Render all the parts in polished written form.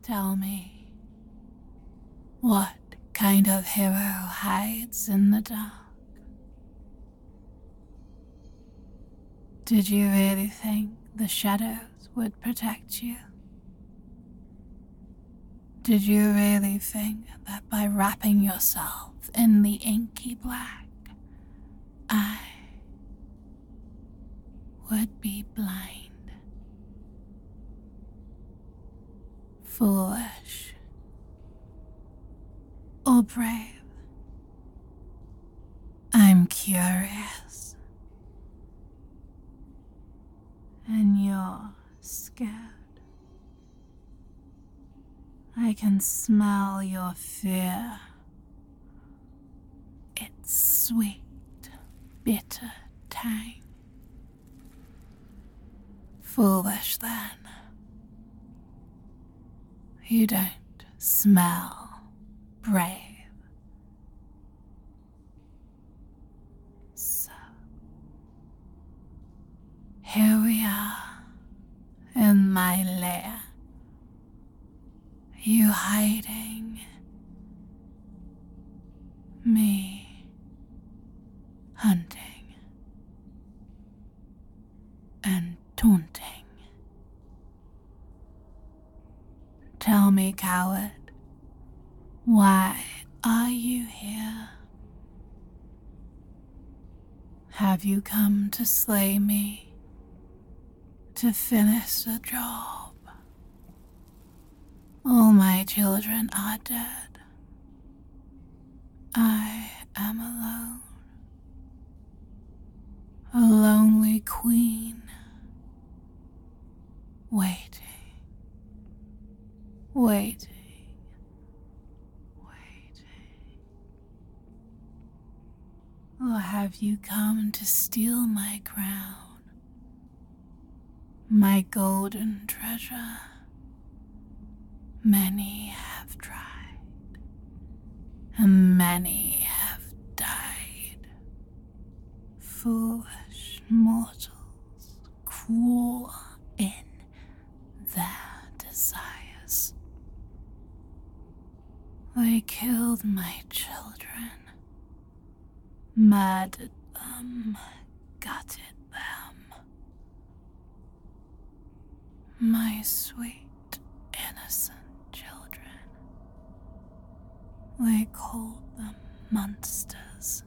Tell me, what kind of hero hides in the dark? Did you really think the shadows would protect you? Did you really think that by wrapping yourself in the inky black, I would be blind? Foolish or brave? I'm curious. And you're scared. I can smell your fear. Its sweet, bitter tang. Foolish then. You don't smell brave. So, here we are in my lair. You hiding, me hunting and taunting. Tell me, coward, why are you here? Have you come to slay me, to finish the job? All my children are dead. I am alone. A lonely queen, waiting. Or have you come to steal my crown, my golden treasure? Many have tried, and many have died. Foolish mortals, cruel in their desires. They killed my children, murdered them, gutted them. My sweet, innocent children. They called them monsters.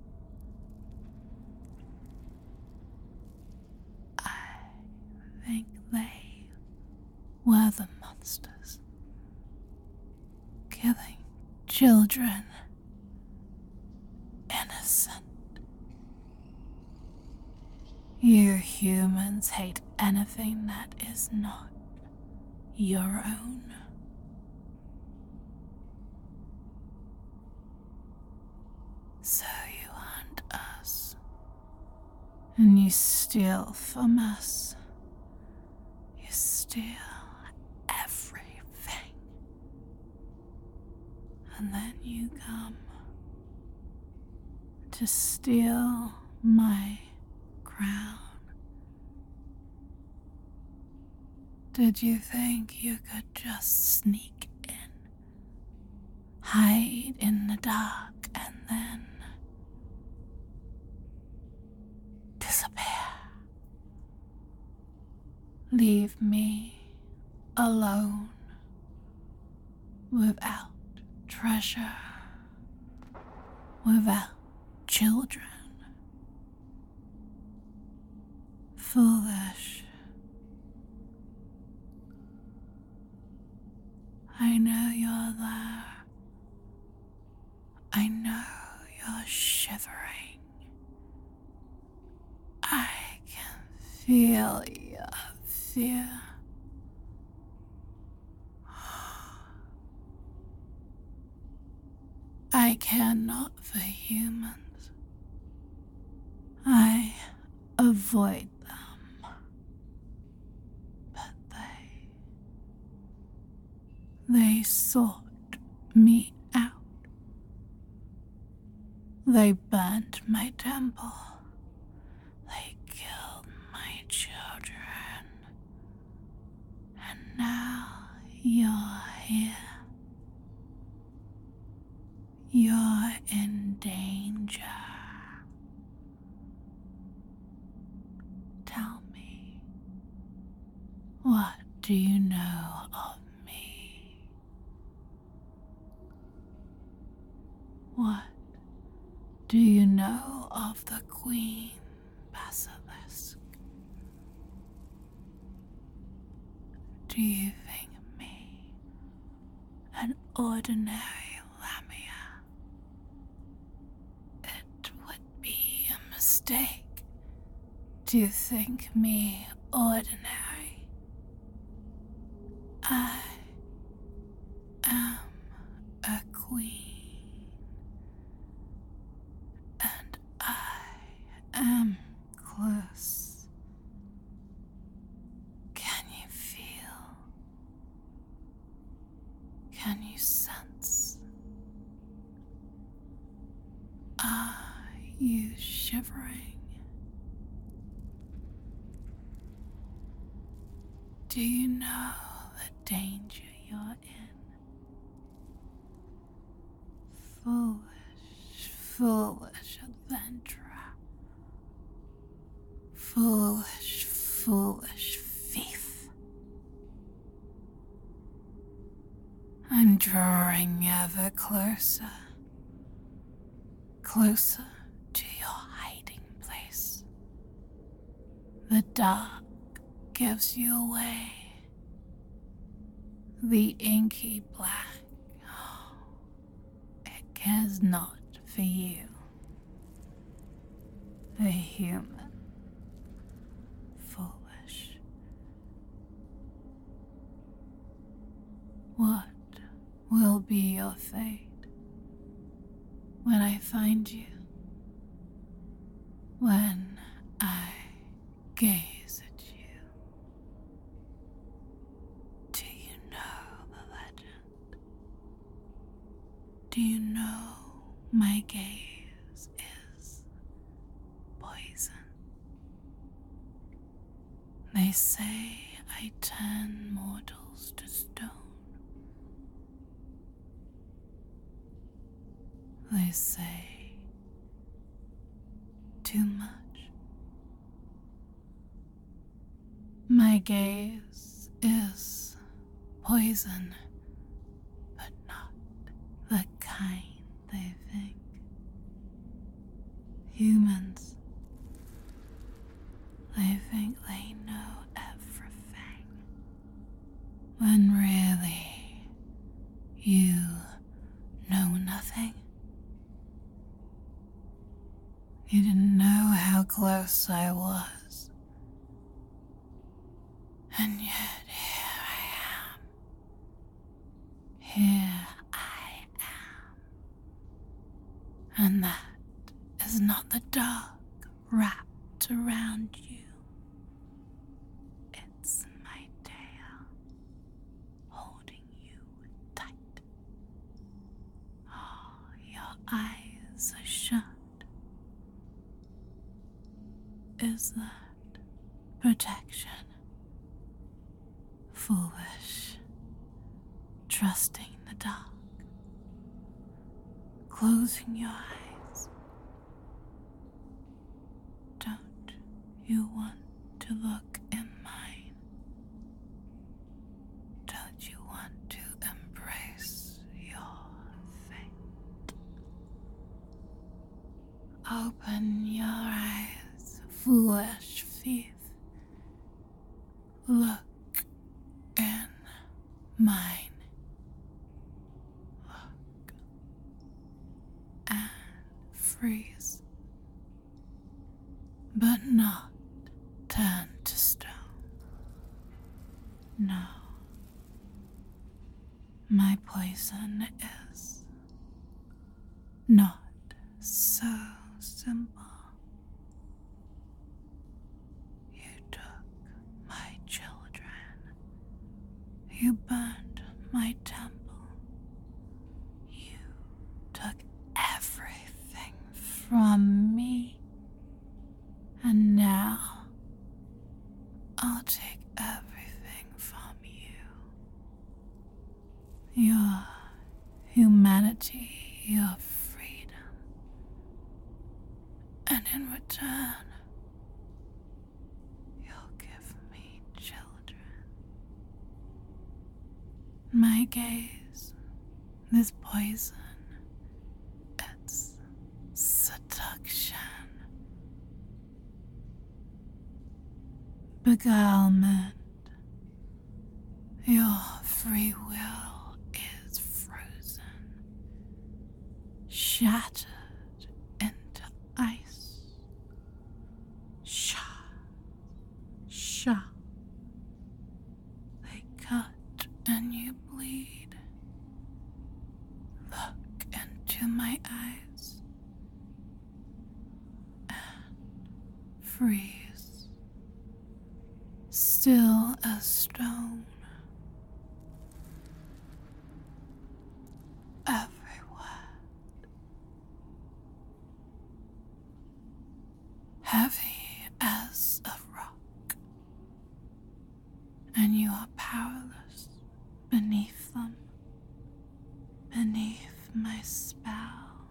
I think they were the monsters, killing children, innocent. You humans hate anything that is not your own. So you hunt us, and you steal from us. You steal everything. And then you come to steal my crown. Did you think you could just sneak in, hide in the dark, and then disappear? Leave me alone, without treasure, without children. Foolish. I know you're there. I know you're shivering. I can feel your fear. I care not for humans. I avoid them. But they sought me out. They burnt my temple. They killed my children. And now you're do you know of me? What do you know of the Queen Basilisk? Do you think me an ordinary Lamia? It would be a mistake to think me ordinary. I am a queen, and I am close. Can you feel? Can you sense? Are you shivering? Do you know the danger you're in? Foolish, foolish adventurer. Foolish, foolish thief. I'm drawing ever closer, closer to your hiding place. The dark gives you away. The inky black, it cares not for you. The human, foolish. What will be your fate when I find you? When I gaze at you? Do you know the legend? Do you know my gaze is poison? They say I turn mortals to stone. They say too much. My gaze is poison, but not the kind they think. Humans, they think they know everything, when really you know nothing. You didn't know how close I was, and yet here I am. Here I am. And that is not the dark wrapped around you. It's my tail holding you tight. Oh, your eyes are shut. Is that protection? Foolish, trusting the dark, closing your eyes. Don't you want to look in mine? Don't you want to embrace your fate? Open your eyes, foolish thief. Look in mine. Look and freeze, but not turn to stone. No, my poison is not so simple. You took my children. You burned my temple. You took everything from me. And now I'll take everything from you. Your humanity, your freedom. And in return, you'll give me children. my gaze, this poison, it's seduction, beguilement. Your free will is frozen, shattered into ice. Sha, sha. They cut and you bleed. Look into my eyes and freeze, still as stone. Everywhere, heavy as a rock, and you are powerless beneath them, beneath my spell.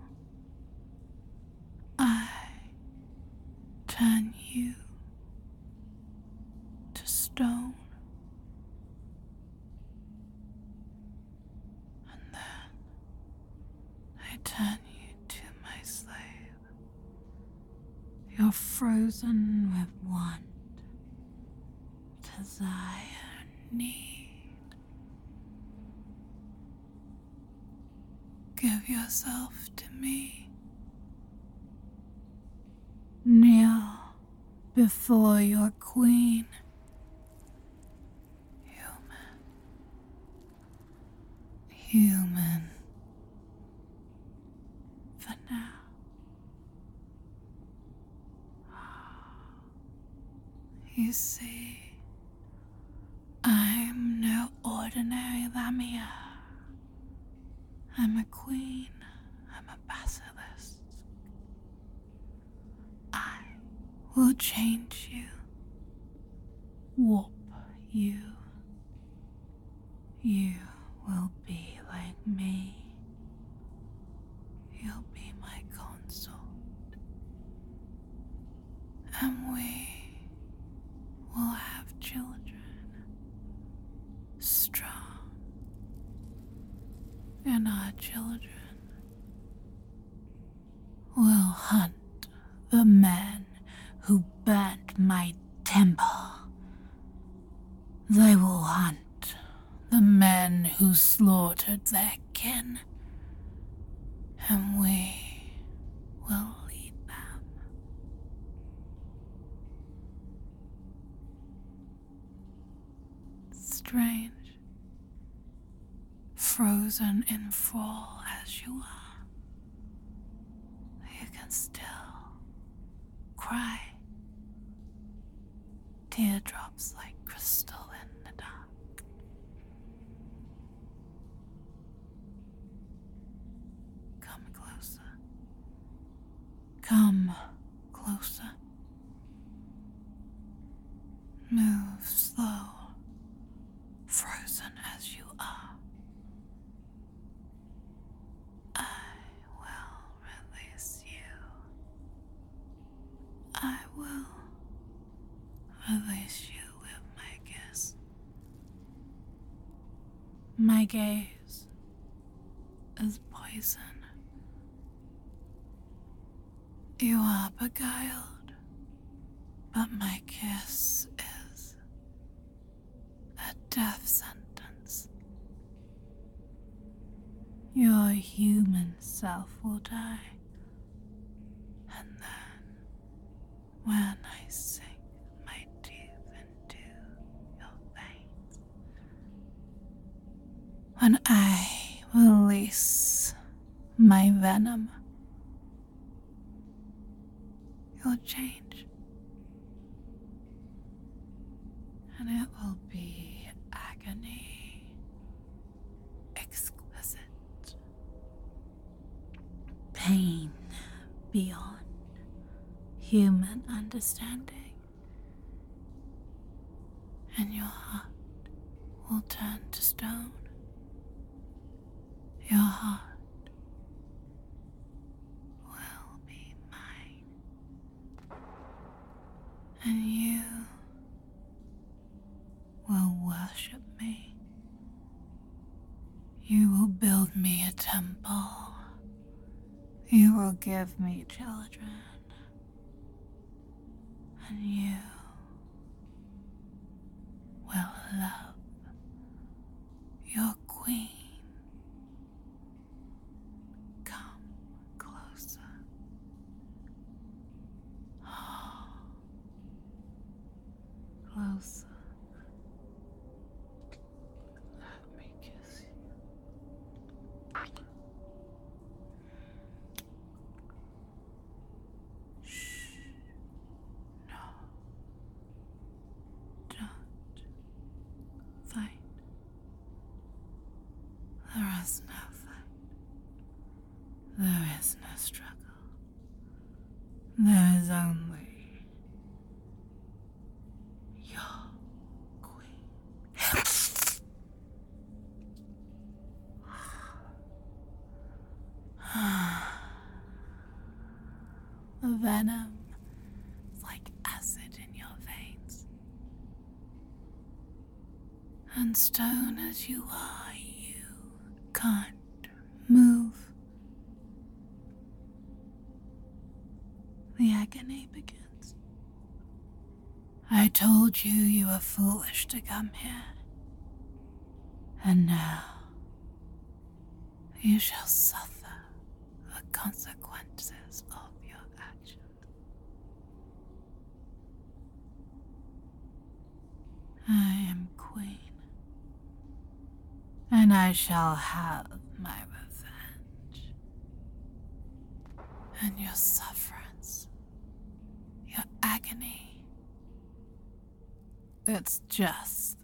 I turn you to stone, and then I turn you to my slave. You're frozen with want, desire, need. Give yourself to me. Kneel before your queen. Human. For now. You see, I'm no ordinary Lamia. I'm a queen. I'm a basilisk. I will change you, warp you. You will be like me. You'll be my consort, and we will have children, strong, and our children will hunt the men who burnt my temple. They will hunt the men who slaughtered their kin, and we will lead them. Strange, frozen in fall as you are, you can still cry. Teardrops like crystal in the dark. Come closer. Come closer. Move slow, frozen as you are. I will release you. I will release you with my kiss. My gaze is poison. You are beguiled, but my kiss is a death sentence. Your human self will die, and then when I sink my teeth into your veins, when I release my venom, you'll change, and it will be agony, exquisite, pain beyond human understanding, and your heart will turn to stone. Your heart will be mine, and you will worship me temple, you will give me children, and you will love your queen. Come closer. Closer. Let me kiss you. Shh. No. Don't fight. There is no fight. There is no struggle. There is only your queen. The venom is like acid in your veins. And stone as you are, you can't move. The agony begins. I told you you were foolish to come here. And now you shall suffer the consequences of your actions. I am queen, and I shall have my revenge. And your sufferance, your agony, it's just